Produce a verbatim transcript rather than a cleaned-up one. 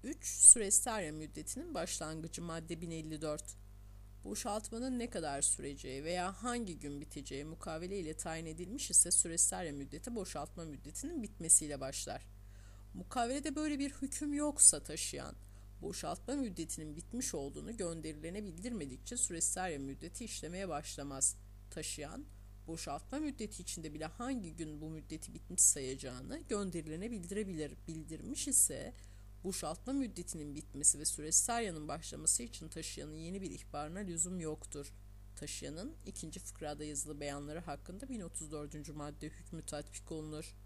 üç. Süresterya müddetinin başlangıcı madde bin elli dört. Boşaltmanın ne kadar süreceği veya hangi gün biteceği mukavele ile tayin edilmiş ise süresterya müddeti boşaltma müddetinin bitmesiyle başlar. Mukavelede böyle bir hüküm yoksa taşıyan, boşaltma müddetinin bitmiş olduğunu gönderilene bildirmedikçe süresterya müddeti işlemeye başlamaz. Taşıyan, boşaltma müddeti içinde bile hangi gün bu müddeti bitmiş sayacağını gönderilene bildirebilir. Bildirmiş ise boşaltma müddetinin bitmesi ve süresteryanın başlaması için taşıyanın yeni bir ihbarına lüzum yoktur. Taşıyanın ikinci fıkrada yazılı beyanları hakkında bin otuz dördüncü madde hükmü tatbik olunur.